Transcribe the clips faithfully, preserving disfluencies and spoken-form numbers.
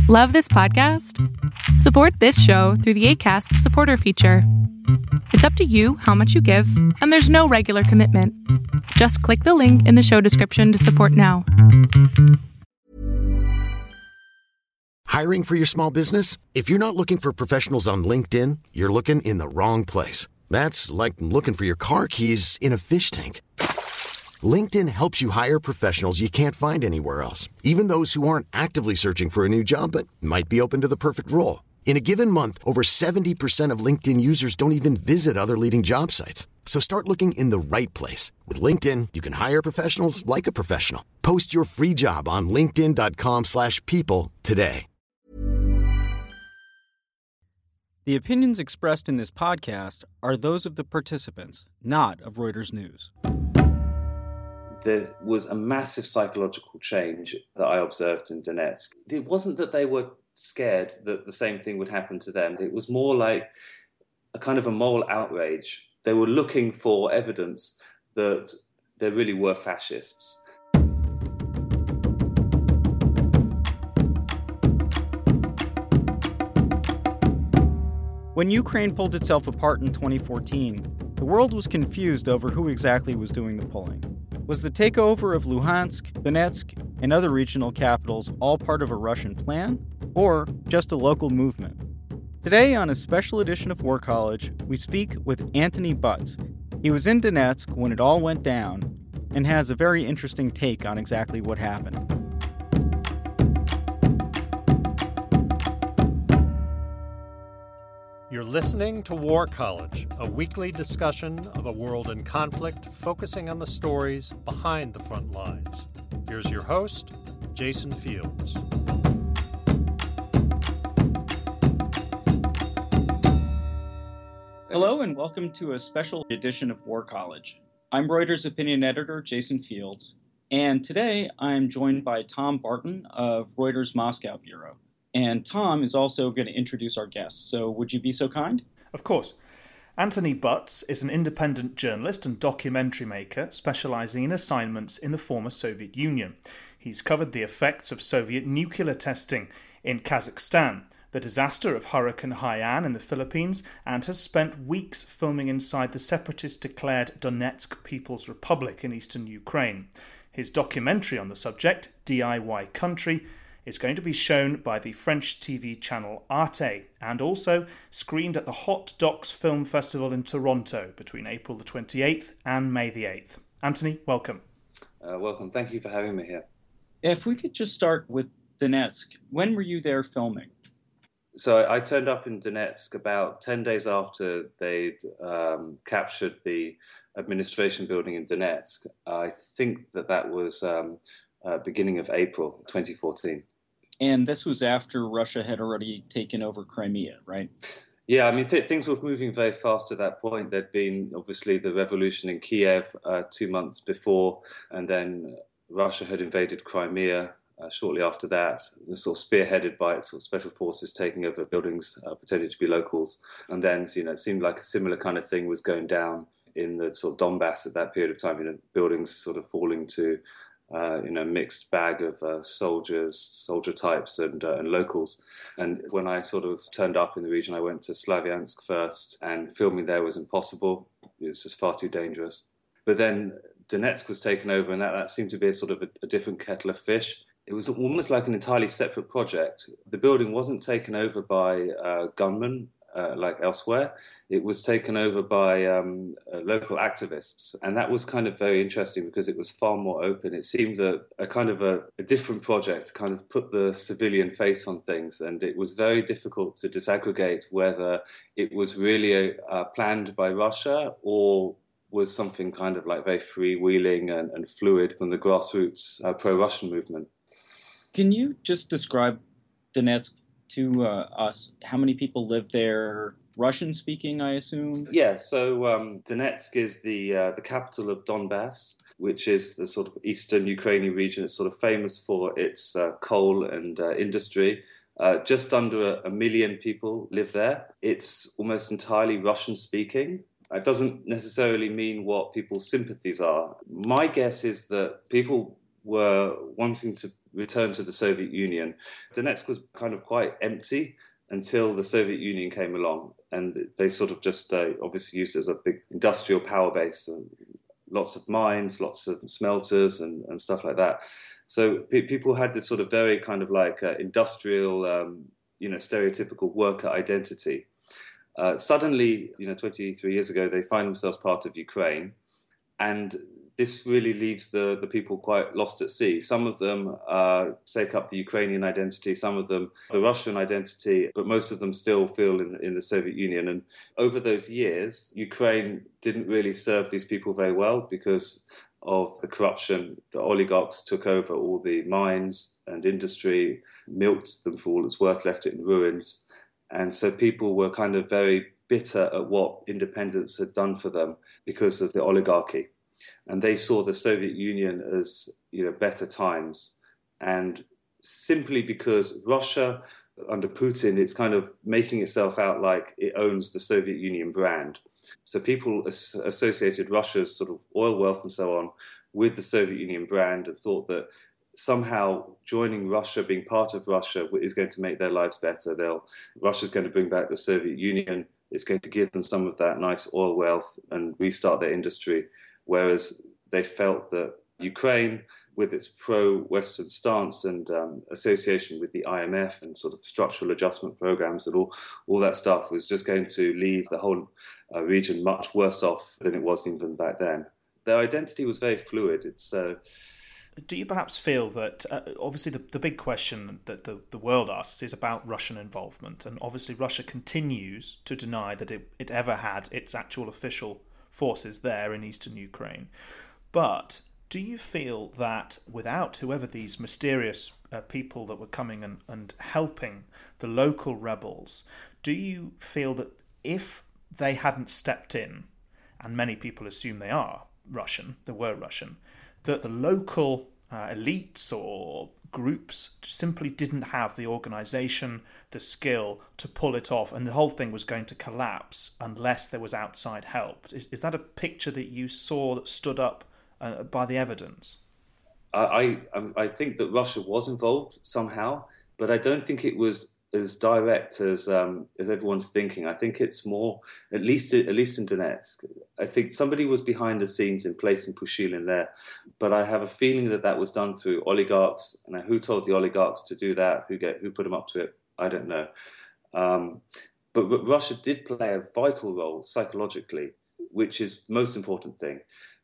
Love this podcast? Support this show through the Acast supporter feature. It's up to you how much you give, and there's no regular commitment. Just click the link in the show description to support now. Hiring for your small business? If you're not looking for professionals on LinkedIn, you're looking in the wrong place. That's like looking for your car keys in a fish tank. LinkedIn helps you hire professionals you can't find anywhere else, even those who aren't actively searching for a new job but might be open to the perfect role. In a given month, over seventy percent of LinkedIn users don't even visit other leading job sites. So start looking in the right place. With LinkedIn, you can hire professionals like a professional. Post your free job on linkedin.com slash people today. The opinions expressed in this podcast are those of the participants, not of Reuters News. There was a massive psychological change that I observed in Donetsk. It wasn't that they were scared that the same thing would happen to them. It was more like a kind of a moral outrage. They were looking for evidence that there really were fascists. When Ukraine pulled itself apart in twenty fourteen, the world was confused over who exactly was doing the pulling. Was the takeover of Luhansk, Donetsk, and other regional capitals all part of a Russian plan, or just a local movement? Today, on a special edition of War College, we speak with Antony Butz. He was in Donetsk when it all went down, and has a very interesting take on exactly what happened. You're listening to War College, a weekly discussion of a world in conflict focusing on the stories behind the front lines. Here's your host, Jason Fields. Hello and welcome to a special edition of War College. I'm Reuters opinion editor Jason Fields, and today I'm joined by Tom Barton of Reuters Moscow Bureau. And Tom is also going to introduce our guests, so would you be so kind? Of course. Antony Butz is an independent journalist and documentary maker specialising in assignments in the former Soviet Union. He's covered the effects of Soviet nuclear testing in Kazakhstan, the disaster of Hurricane Haiyan in the Philippines, and has spent weeks filming inside the separatist-declared Donetsk People's Republic in eastern Ukraine. His documentary on the subject, D I Y Country, is going to be shown by the French T V channel Arte and also screened at the Hot Docs Film Festival in Toronto between April the twenty-eighth and May the eighth. Antony, welcome. Uh, welcome. Thank you for having me here. If we could just start with Donetsk. When were you there filming? So I turned up in Donetsk about ten days after they'd um, captured the administration building in Donetsk. I think that that was um, uh, beginning of April twenty fourteen. And this was after Russia had already taken over Crimea, right? Yeah, I mean, th- things were moving very fast at that point. There'd been, obviously, the revolution in Kiev uh, two months before, and then Russia had invaded Crimea uh, shortly after that, sort of spearheaded by its sort of special forces taking over buildings uh, pretending to be locals. And then, you know, it seemed like a similar kind of thing was going down in the sort of Donbass at that period of time, you know, buildings sort of falling to Uh, you know, mixed bag of uh, soldiers, soldier types and, uh, and locals. And when I sort of turned up in the region, I went to Slavyansk first, and filming there was impossible. It was just far too dangerous. But then Donetsk was taken over, and that, that seemed to be a sort of a, a different kettle of fish. It was almost like an entirely separate project. The building wasn't taken over by uh, gunmen, Uh, like elsewhere. It was taken over by um, uh, local activists. And that was kind of very interesting because it was far more open. It seemed that a kind of a, a different project kind of put the civilian face on things. And it was very difficult to disaggregate whether it was really a, uh, planned by Russia or was something kind of like very freewheeling and, and fluid from the grassroots uh, pro-Russian movement. Can you just describe Donetsk to uh, us? How many people live there? Russian speaking, I assume? Yeah, so um, Donetsk is the uh, the capital of Donbass, which is the sort of eastern Ukrainian region. It's sort of famous for its uh, coal and uh, industry. Uh, just under a, a million people live there. It's almost entirely Russian speaking. It doesn't necessarily mean what people's sympathies are. My guess is that people were wanting to return to the Soviet Union. Donetsk was kind of quite empty until the Soviet Union came along, and they sort of just uh, obviously used it as a big industrial power base, and lots of mines, lots of smelters and, and stuff like that. So pe- people had this sort of very kind of like uh, industrial, um, you know, stereotypical worker identity. Uh, suddenly, you know, twenty-three years ago, they find themselves part of Ukraine, and this really leaves the, the people quite lost at sea. Some of them uh, take up the Ukrainian identity, some of them the Russian identity, but most of them still feel in, in the Soviet Union. And over those years, Ukraine didn't really serve these people very well because of the corruption. The oligarchs took over all the mines and industry, milked them for all it's worth, left it in ruins. And so people were kind of very bitter at what independence had done for them because of the oligarchy. And they saw the Soviet Union as, you know, better times. And simply because Russia, under Putin, it's kind of making itself out like it owns the Soviet Union brand. So people as- associated Russia's sort of oil wealth and so on with the Soviet Union brand and thought that somehow joining Russia, being part of Russia, is going to make their lives better. They'll, Russia's going to bring back the Soviet Union. It's going to give them some of that nice oil wealth and restart their industry. Whereas they felt that Ukraine, with its pro-Western stance and um, association with the I M F and sort of structural adjustment programs and all, all that stuff, was just going to leave the whole uh, region much worse off than it was even back then. Their identity was very fluid. It's uh, Do you perhaps feel that, uh, obviously the, the big question that the, the world asks is about Russian involvement, and obviously Russia continues to deny that it, it ever had its actual official forces there in eastern Ukraine. But do you feel that without whoever these mysterious uh, people that were coming and, and helping the local rebels, do you feel that if they hadn't stepped in, and many people assume they are Russian, they were Russian, that the local uh, elites or groups simply didn't have the organisation, the skill to pull it off, and the whole thing was going to collapse unless there was outside help? Is, is that a picture that you saw that stood up uh, by the evidence? I, I I think that Russia was involved somehow, but I don't think it was as direct as um, as everyone's thinking. I think it's more, at least at least in Donetsk, I think somebody was behind the scenes in placing Pushilin there, but I have a feeling that that was done through oligarchs. And who told the oligarchs to do that? Who get who put them up to it? I don't know. Um, but R- Russia did play a vital role psychologically, which is the most important thing.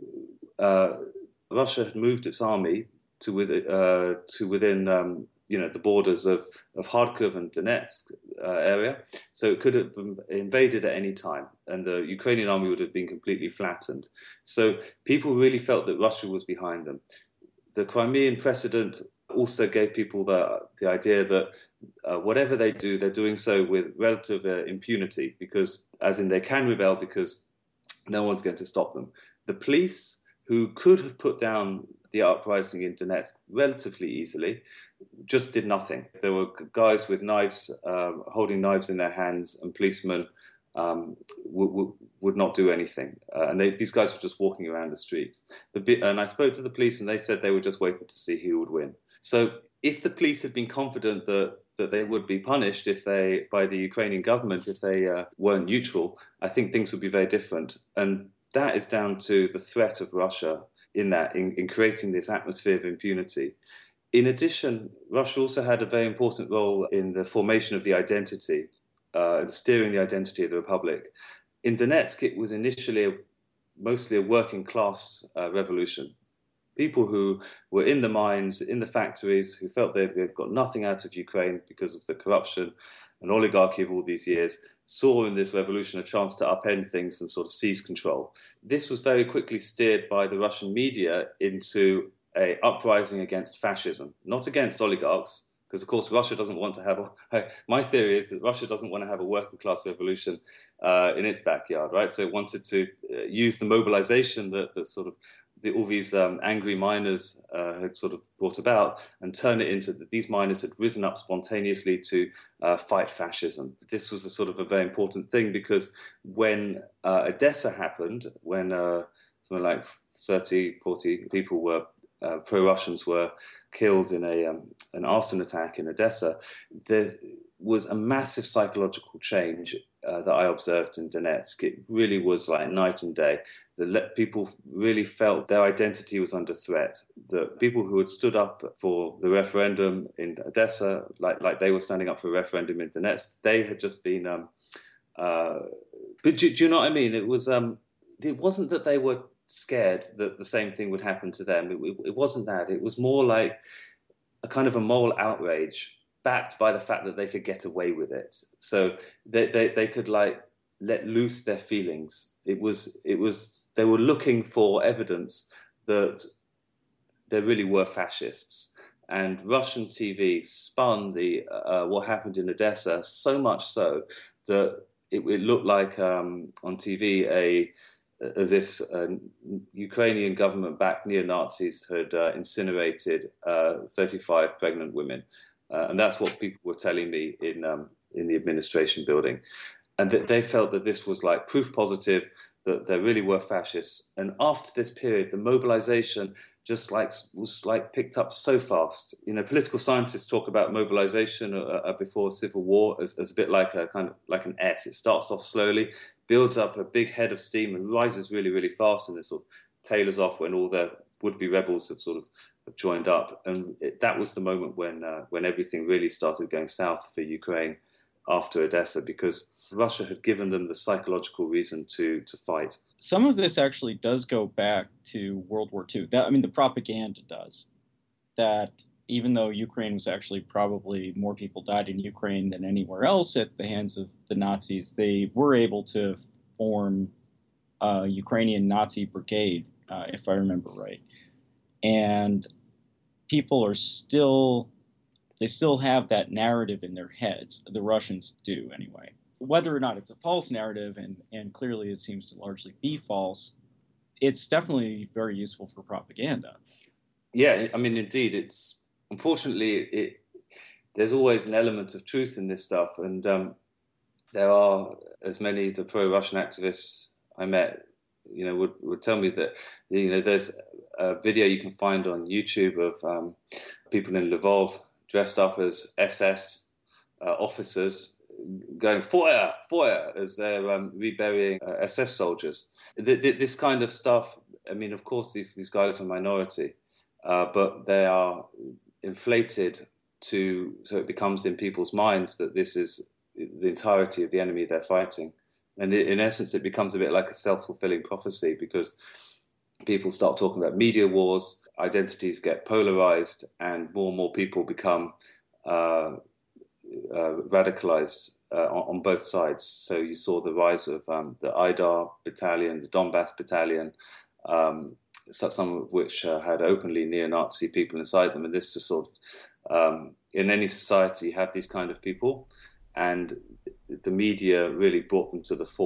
Uh, Russia had moved its army to with, uh, to within um, you know the borders of, of Kharkiv and Donetsk uh, area, so it could have invaded at any time, and the Ukrainian army would have been completely flattened. So people really felt that Russia was behind them. The Crimean precedent also gave people the the idea that uh, whatever they do, they're doing so with relative uh, impunity, because as in they can rebel because no one's going to stop them. The police, who could have put down the uprising in Donetsk relatively easily, just did nothing. There were guys with knives, uh, holding knives in their hands, and policemen um, w- w- would not do anything. Uh, and they, these guys were just walking around the streets. The, and I spoke to the police, and they said they were just waiting to see who would win. So if the police had been confident that that they would be punished if they by the Ukrainian government if they uh, weren't neutral, I think things would be very different. And that is down to the threat of Russia in that, in, in creating this atmosphere of impunity. In addition, Russia also had a very important role in the formation of the identity uh, and steering the identity of the republic. In Donetsk, it was initially a, mostly a working class uh, revolution. People who were in the mines, in the factories, who felt they'd got nothing out of Ukraine because of the corruption and oligarchy of all these years, saw in this revolution a chance to upend things and sort of seize control. This was very quickly steered by the Russian media into a uprising against fascism, not against oligarchs, because of course Russia doesn't want to have a, my theory is that Russia doesn't want to have a working class revolution uh, in its backyard, right? So it wanted to uh, use the mobilization that, that sort of the, all these um, angry miners uh, had sort of brought about, and turn it into that these miners had risen up spontaneously to uh, fight fascism. This was a sort of a very important thing, because when uh, Odessa happened, when uh, something like thirty, forty people were uh, pro-Russians were killed in a um, an arson attack in Odessa, there was a massive psychological change uh, that I observed in Donetsk. It really was like night and day. The le- people really felt their identity was under threat. The people who had stood up for the referendum in Odessa, like like they were standing up for a referendum in Donetsk, they had just been. Um, uh, but do, do you know what I mean? It was. Um, it wasn't that they were scared that the same thing would happen to them. It, it, it wasn't that. It was more like a kind of a moral outrage, backed by the fact that they could get away with it. So they, they, they could like let loose their feelings. It was it was they were looking for evidence that there really were fascists. And Russian T V spun the uh, what happened in Odessa so much so that it, it looked like um, on T V a as if uh, Ukrainian government-backed neo-Nazis had uh, incinerated uh, thirty-five pregnant women. Uh, and that's what people were telling me in um, in the administration building. And that they felt that this was like proof positive that there really were fascists. And after this period, the mobilization just like was like picked up so fast. You know, political scientists talk about mobilization uh, before civil war as, as a bit like a kind of like an S. It starts off slowly, builds up a big head of steam and rises really, really fast, and it sort of tailors off when all the would-be rebels have sort of have joined up. And it, that was the moment when uh, when everything really started going south for Ukraine after Odessa, because Russia had given them the psychological reason to to fight. Some of this actually does go back to World War Two. That, I mean, the propaganda does. That even though Ukraine was actually probably more people died in Ukraine than anywhere else at the hands of the Nazis, they were able to form a Ukrainian Nazi brigade, uh, if I remember right. And people are still, they still have that narrative in their heads. The Russians do, anyway. Whether or not it's a false narrative, and, and clearly it seems to largely be false, it's definitely very useful for propaganda. Yeah, I mean, indeed, it's unfortunately it. There's always an element of truth in this stuff, and um, there are as many of the pro-Russian activists I met, you know, would would tell me that you know there's a video you can find on YouTube of um, people in Lvov dressed up as S S uh, officers, going fire, fire, as they're um, reburying uh, S S soldiers. The, the, this kind of stuff, I mean, of course, these, these guys are a minority, uh, but they are inflated to, so it becomes in people's minds that this is the entirety of the enemy they're fighting. And it, in essence, it becomes a bit like a self-fulfilling prophecy, because people start talking about media wars, identities get polarized, and more and more people become uh, Uh, radicalized uh, on, on both sides. So you saw the rise of um, the Aidar battalion, the Donbass battalion, um, some of which uh, had openly neo-Nazi people inside them. And this is sort of, um, in any society, you have these kind of people, and the media really brought them to the fore.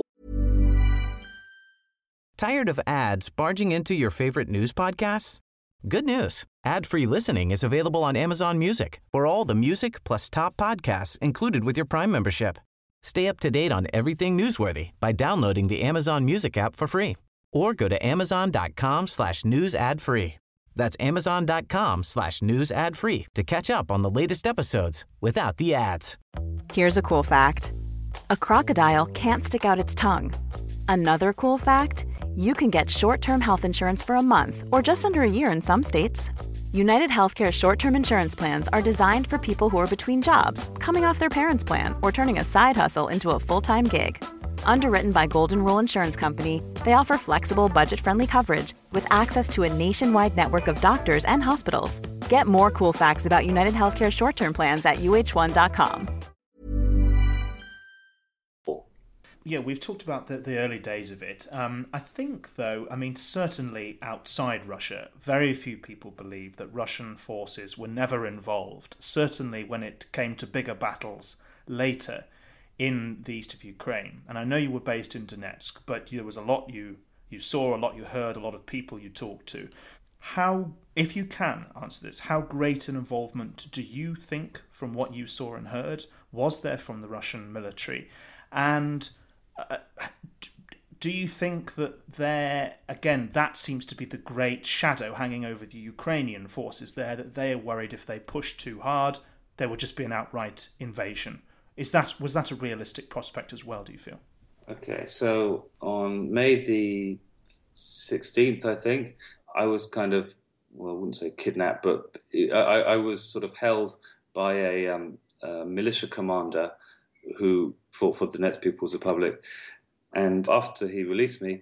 Tired of ads barging into your favorite news podcasts? Good news. Ad-free listening is available on Amazon Music for all the music plus top podcasts included with your Prime membership. Stay up to date on everything newsworthy by downloading the Amazon Music app for free, or go to amazon.com slash news ad free. That's amazon.com slash news ad free to catch up on the latest episodes without the ads. Here's a cool fact. A crocodile can't stick out its tongue. Another cool fact, you can get short-term health insurance for a month or just under a year in some states. United Healthcare short-term insurance plans are designed for people who are between jobs, coming off their parents' plan, or turning a side hustle into a full-time gig. Underwritten by Golden Rule Insurance Company, they offer flexible, budget-friendly coverage with access to a nationwide network of doctors and hospitals. Get more cool facts about United Healthcare short-term plans at U H one dot com. Yeah, we've talked about the, the early days of it. Um, I think, though, I mean, certainly outside Russia, very few people believe that Russian forces were never involved, certainly when it came to bigger battles later in the east of Ukraine. And I know you were based in Donetsk, but there was a lot you, you saw, a lot you heard, a lot of people you talked to. How, if you can answer this, how great an involvement do you think, from what you saw and heard, was there from the Russian military? And Uh, Do you think that there, again, that seems to be the great shadow hanging over the Ukrainian forces there, that they are worried if they push too hard, there would just be an outright invasion? Is that was that a realistic prospect as well, do you feel? Okay, so on May the sixteenth, I think, I was kind of, well, I wouldn't say kidnapped, but I, I was sort of held by a, um, a militia commander who fought for the Donetsk People's Republic. And after he released me,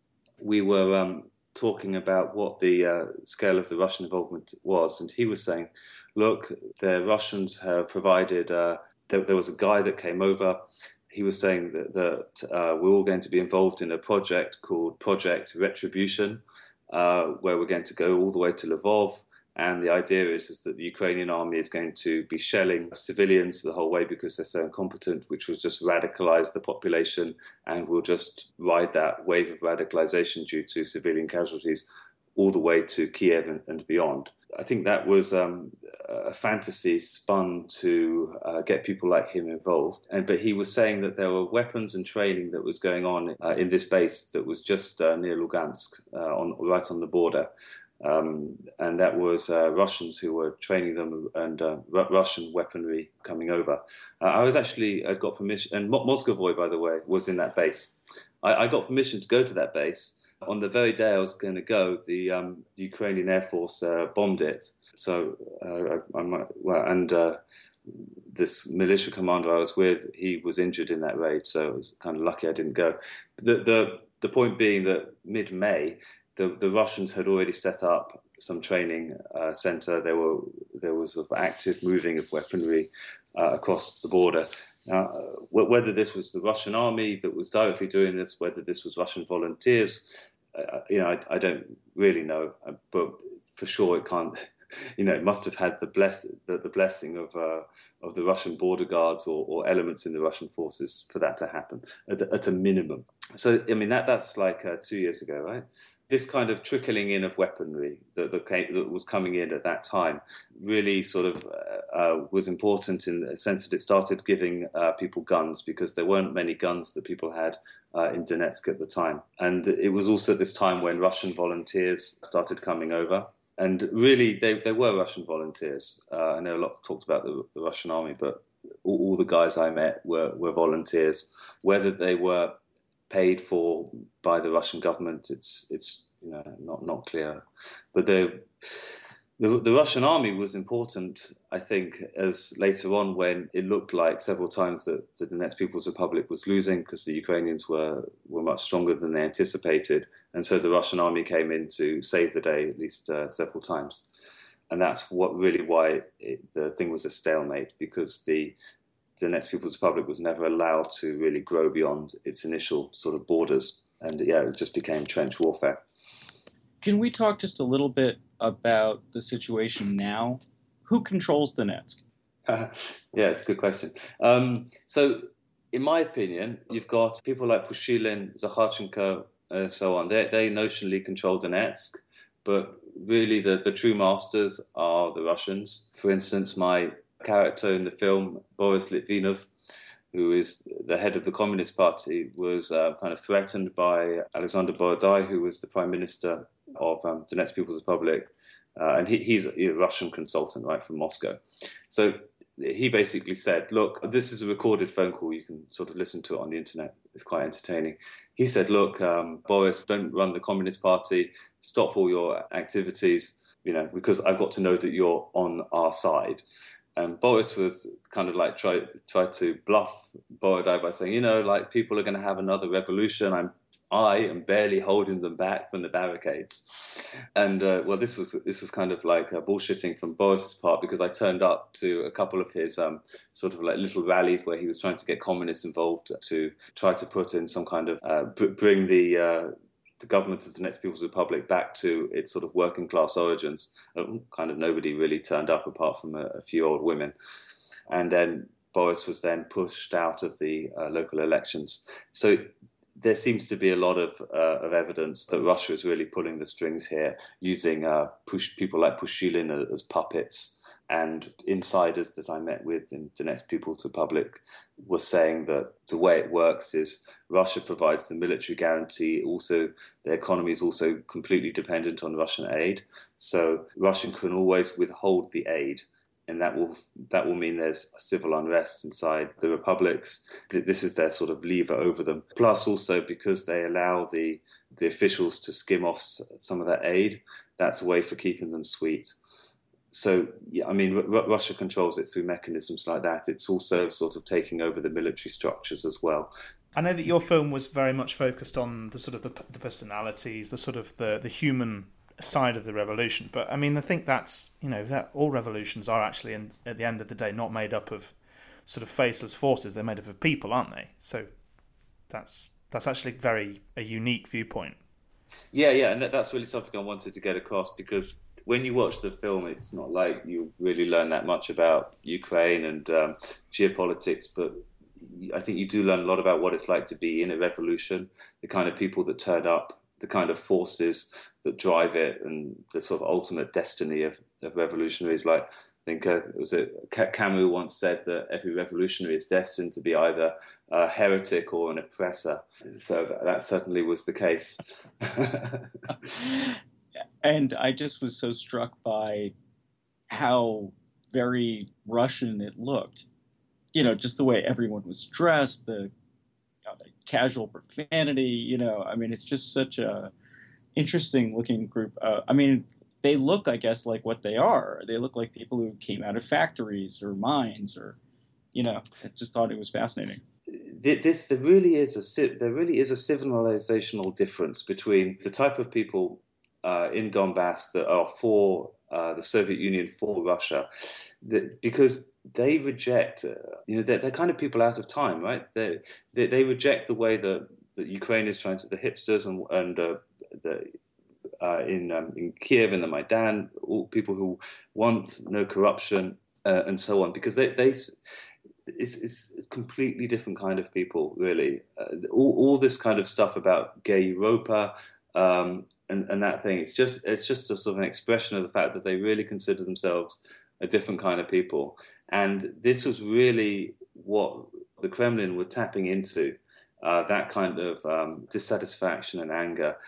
we were um, talking about what the uh, scale of the Russian involvement was. And he was saying, look, the Russians have provided, uh, there, there was a guy that came over. He was saying that, that uh, we're all going to be involved in a project called Project Retribution, uh, where we're going to go all the way to Lvov. And the idea is, is that the Ukrainian army is going to be shelling civilians the whole way because they're so incompetent, which will just radicalize the population and will just ride that wave of radicalization due to civilian casualties all the way to Kiev and, and beyond. I think that was um, a fantasy spun to uh, get people like him involved. And but he was saying that there were weapons and training that was going on uh, in this base that was just uh, near Lugansk, uh, on right on the border. Um, and that was uh, Russians who were training them and uh, R- Russian weaponry coming over. Uh, I was actually, I got permission, and Mo- Moscovoy, by the way, was in that base. I, I got permission to go to that base. On the very day I was going to go, the, um, the Ukrainian Air Force uh, bombed it. So, uh, I, I might, well, and uh, this militia commander I was with, he was injured in that raid, so I was kind of lucky I didn't go. The, the, the point being that mid-May, The, the Russians had already set up some training uh, center. There were there was sort of active moving of weaponry uh, across the border. Now, uh, whether this was the Russian army that was directly doing this, whether this was Russian volunteers, uh, you know, I, I don't really know. But for sure, it can't. You know, it must have had the bless the, the blessing of uh, of the Russian border guards or, or elements in the Russian forces for that to happen at, at a minimum. So, I mean, that that's like uh, two years ago, right? This kind of trickling in of weaponry that, that, came, that was coming in at that time really sort of uh, uh, was important in the sense that it started giving uh, people guns, because there weren't many guns that people had uh, in Donetsk at the time. And it was also at this time when Russian volunteers started coming over. And really, they, they were Russian volunteers. Uh, I know a lot talked about the, the Russian army, but all, all the guys I met were, were volunteers. Whether they were paid for by the Russian government, it's it's you know not not clear. But the, the the Russian army was important, I think, as later on when it looked like several times that the Donetsk People's Republic was losing because the Ukrainians were were much stronger than they anticipated, and so the Russian army came in to save the day at least uh, several times, and that's what really why it, the thing was a stalemate, because the The Donetsk People's Republic was never allowed to really grow beyond its initial sort of borders. And yeah, it just became trench warfare. Can we talk just a little bit about the situation now? Who controls Donetsk? Yeah, it's a good question. Um, so, in my opinion, you've got people like Pushilin, Zakharchenko, and so on. They, they notionally control Donetsk, but really the, the true masters are the Russians. For instance, my character in the film, Boris Litvinov, who is the head of the Communist Party, was uh, kind of threatened by Alexander Borodai, who was the Prime Minister of um, Donetsk People's Republic. Uh, and he, he's a Russian consultant, right, from Moscow. So he basically said, look, this is a recorded phone call. You can sort of listen to it on the internet. It's quite entertaining. He said, look, um, Boris, don't run the Communist Party. Stop all your activities, you know, because I've got to know that you're on our side. And Boris was kind of like tried try to bluff Borodai by saying, you know, like, people are going to have another revolution. I'm, I am barely holding them back from the barricades. And uh, well, this was this was kind of like uh, bullshitting from Boris's part, because I turned up to a couple of his um, sort of like little rallies where he was trying to get communists involved to try to put in some kind of uh, br- bring the. Uh, the government of the Donetsk People's Republic back to its sort of working class origins. Kind of nobody really turned up apart from a, a few old women. And then Boris was then pushed out of the uh, local elections. So there seems to be a lot of, uh, of evidence that Russia is really pulling the strings here, using uh, push people like Pushilin as puppets And insiders that I met with in Donetsk People's Republic were saying that the way it works is Russia provides the military guarantee. Also, the economy is also completely dependent on Russian aid. So Russia can always withhold the aid. And that will that will mean there's civil unrest inside the republics. This is their sort of lever over them. Plus, also because they allow the the officials to skim off some of that aid, that's a way for keeping them sweet. So, yeah, I mean, R- Russia controls it through mechanisms like that. It's also sort of taking over the military structures as well. I know that your film was very much focused on the sort of the, the personalities, the sort of the, the human side of the revolution. But I mean, I think that's, you know, that all revolutions are actually, in, at the end of the day, not made up of sort of faceless forces. They're made up of people, aren't they? So that's that's actually very a unique viewpoint. Yeah, yeah, and that, that's really something I wanted to get across, because when you watch the film, it's not like you really learn that much about Ukraine and um, geopolitics, but I think you do learn a lot about what it's like to be in a revolution, the kind of people that turn up, the kind of forces that drive it, and the sort of ultimate destiny of, of revolutionaries. Like, I think uh, it was a, Camus once said that every revolutionary is destined to be either a heretic or an oppressor. So that, that certainly was the case. And I just was so struck by how very Russian it looked. You know, just the way everyone was dressed, the, you know, the casual profanity, you know, I mean, it's just such a interesting looking group. Uh, I mean, they look, I guess, like what they are. They look like people who came out of factories or mines, or, you know, I just thought it was fascinating. This, there really is a, there really is a civilizational difference between the type of people Uh, in Donbass that are for uh, the Soviet Union, for Russia, that, because they reject, uh, you know, they're, they're kind of people out of time, right? They they, they reject the way that, that Ukraine is trying to, the hipsters and and uh, the uh, in um, in Kiev and the Maidan, all people who want no corruption uh, and so on, because they they. It's, it's a completely different kind of people, really. Uh, all, all this kind of stuff about gay Europa, um, and, and that thing, it's just it's just a sort of an expression of the fact that they really consider themselves a different kind of people. And this was really what the Kremlin were tapping into, uh, that kind of um, dissatisfaction and anger.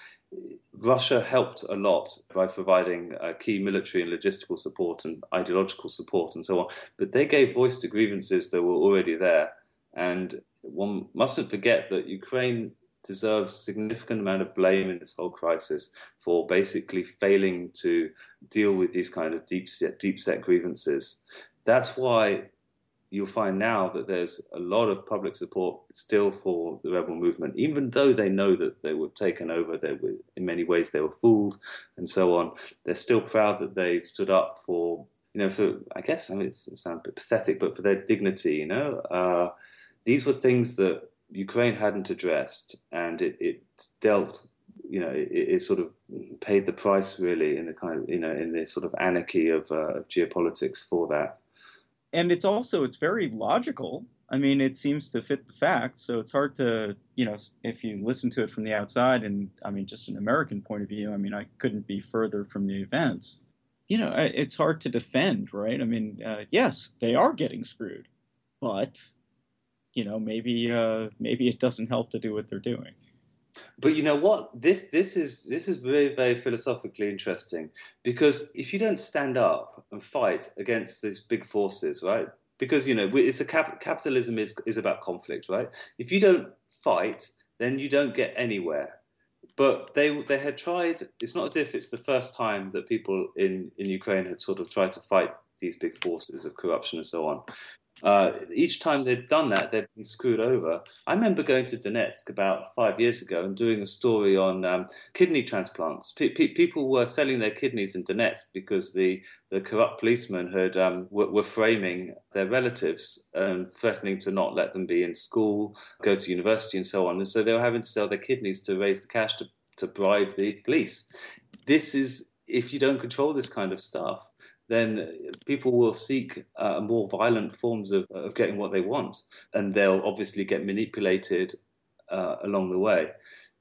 Russia helped a lot by providing uh, key military and logistical support and ideological support and so on. But they gave voice to grievances that were already there. And one mustn't forget that Ukraine deserves a significant amount of blame in this whole crisis for basically failing to deal with these kind of deep set, deep set grievances. That's why you'll find now that there's a lot of public support still for the rebel movement, even though they know that they were taken over, they were, in many ways they were fooled and so on. They're still proud that they stood up for, you know, for, I guess, I mean, it sounds a bit pathetic, but for their dignity, you know. Uh, these were things that Ukraine hadn't addressed, and it, it dealt, you know, it, it sort of paid the price, really, in the kind of, you know, in the sort of anarchy of, uh, of geopolitics for that. And it's also, it's very logical. I mean, it seems to fit the facts. So it's hard to, you know, if you listen to it from the outside, and I mean, just an American point of view, I mean, I couldn't be further from the events. You know, it's hard to defend, right? I mean, uh, yes, they are getting screwed, but, you know, maybe uh, maybe it doesn't help to do what they're doing. But you know what? This this is this is very, very philosophically interesting, because if you don't stand up and fight against these big forces, right? Because, you know, it's a cap- capitalism is is about conflict, right? If you don't fight, then you don't get anywhere. But they they had tried. It's not as if it's the first time that people in, in Ukraine had sort of tried to fight these big forces of corruption and so on. Uh, each time they'd done that, they'd been screwed over. I remember going to Donetsk about five years ago and doing a story on um, kidney transplants. Pe- pe- people were selling their kidneys in Donetsk because the, the corrupt policemen had um, were, were framing their relatives and threatening to not let them be in school, go to university and so on. And so they were having to sell their kidneys to raise the cash to, to bribe the police. This is, if you don't control this kind of stuff, then people will seek uh, more violent forms of, of getting what they want, and they'll obviously get manipulated uh, along the way.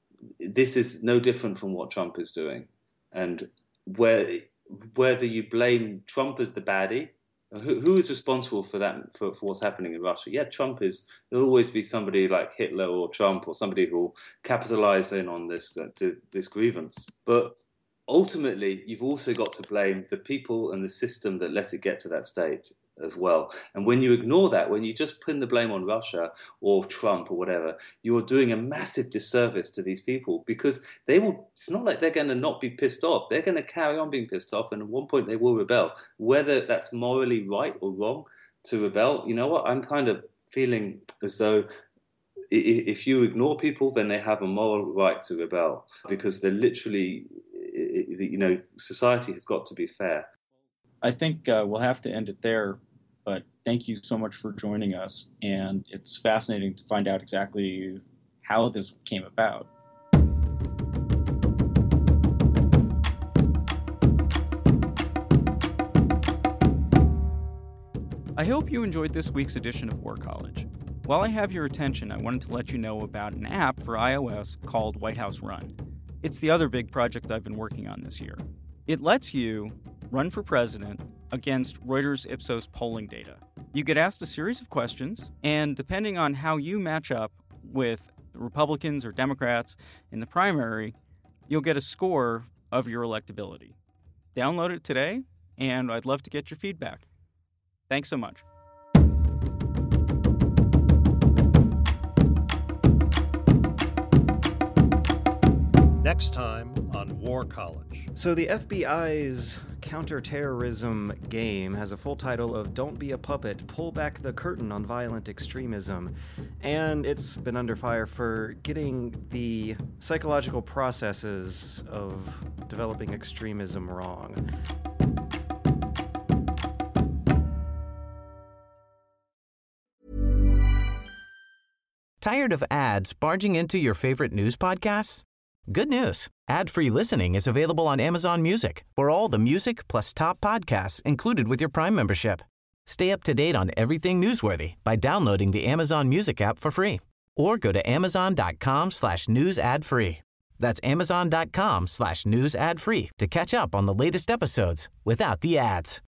This is no different from what Trump is doing. And where, whether you blame Trump as the baddie Who, who is responsible for that, for, for what's happening in Russia? Yeah, Trump is. There'll always be somebody like Hitler or Trump or somebody who will capitalize in on this uh, this grievance. But ultimately, you've also got to blame the people and the system that let it get to that state as well. And when you ignore that, when you just pin the blame on Russia or Trump or whatever, you're doing a massive disservice to these people, because they will, it's not like they're going to not be pissed off. They're going to carry on being pissed off, and at one point they will rebel. Whether that's morally right or wrong to rebel, you know what, I'm kind of feeling as though if you ignore people, then they have a moral right to rebel, because they're literally, you know, society has got to be fair. I think uh, we'll have to end it there. But thank you so much for joining us, and it's fascinating to find out exactly how this came about. I hope you enjoyed this week's edition of War College. While I have your attention, I wanted to let you know about an app for iOS called White House Run. It's the other big project I've been working on this year. It lets you run for president against Reuters Ipsos polling data. You get asked a series of questions, and depending on how you match up with Republicans or Democrats in the primary, you'll get a score of your electability. Download it today, and I'd love to get your feedback. Thanks so much. Next time on War College. So the F B I's counterterrorism game has a full title of Don't Be a Puppet, Pull Back the Curtain on Violent Extremism. And it's been under fire for getting the psychological processes of developing extremism wrong. Tired of ads barging into your favorite news podcasts? Good news. Ad-free listening is available on Amazon Music for all the music plus top podcasts included with your Prime membership. Stay up to date on everything newsworthy by downloading the Amazon Music app for free or go to amazon.com slash news ad free. That's amazon.com slash news ad free to catch up on the latest episodes without the ads.